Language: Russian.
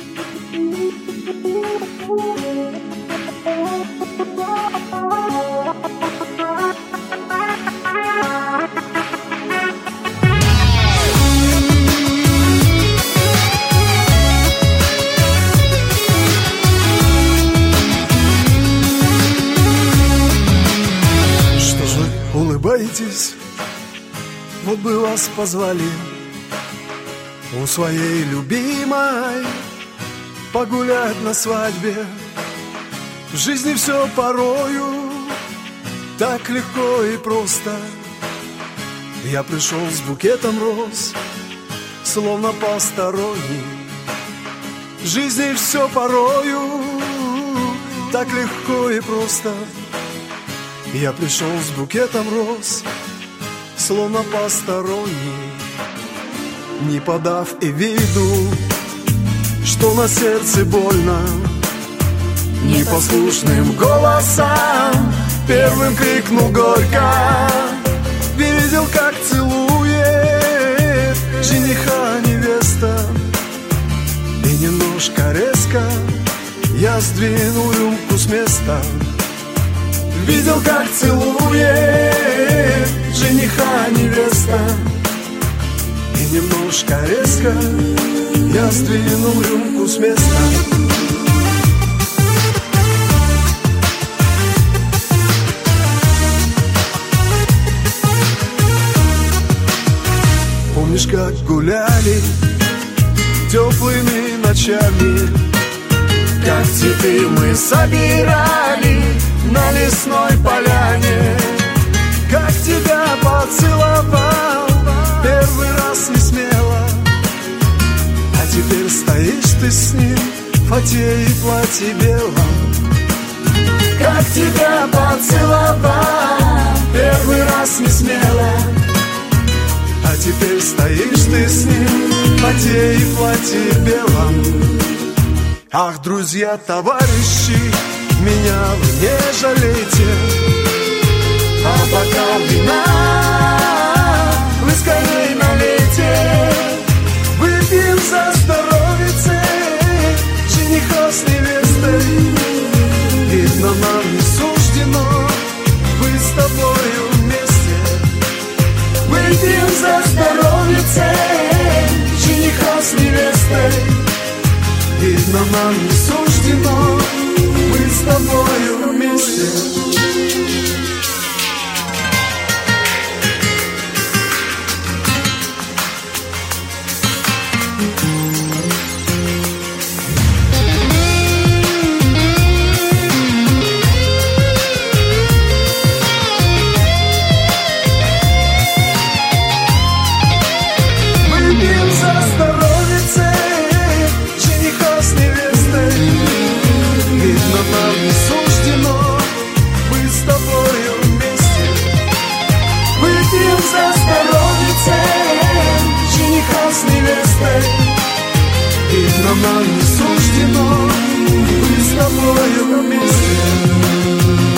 Улыбаетесь, вот бы вас позвали у своей любимой погулять на свадьбе. В жизни все порою так легко и просто. Я пришел с букетом роз, словно посторонний. В жизни все порою так легко и просто. Я пришел с букетом роз, словно посторонний, не подав и виду, что на сердце больно. Непослушным голосом первым крикнул горько. Видел, как целует жениха невеста, и немножко резко я сдвинул рюмку с места. Видел, как целует жениха невеста, и немножко резко я сдвинул рюмку с места. Помнишь, как гуляли теплыми ночами, как цветы мы собирали на лесной поляне, как тебя поцеловал первый раз не смело, а теперь стоишь ты с ним в фате и платье белом. Как тебя поцеловал первый раз не смело, а теперь стоишь ты с ним в фате и платье белом. Ах, друзья, товарищи, меня вы не жалейте, а бокал вина вы скорей налейте. Выпьем за здоровьице жениха с невестой. Видно, нам не суждено быть с тобою вместе. Выпьем за здоровьице жениха с невестой. Видно, нам не суждено быть с тобою вместе. Выпьем за здоровьице жениха с невестой. Видно, нам не суждено быть с тобою вместе. Выпьем за здоровьице жениха с невестой. Видно, нам не суждено быть с тобою вместе.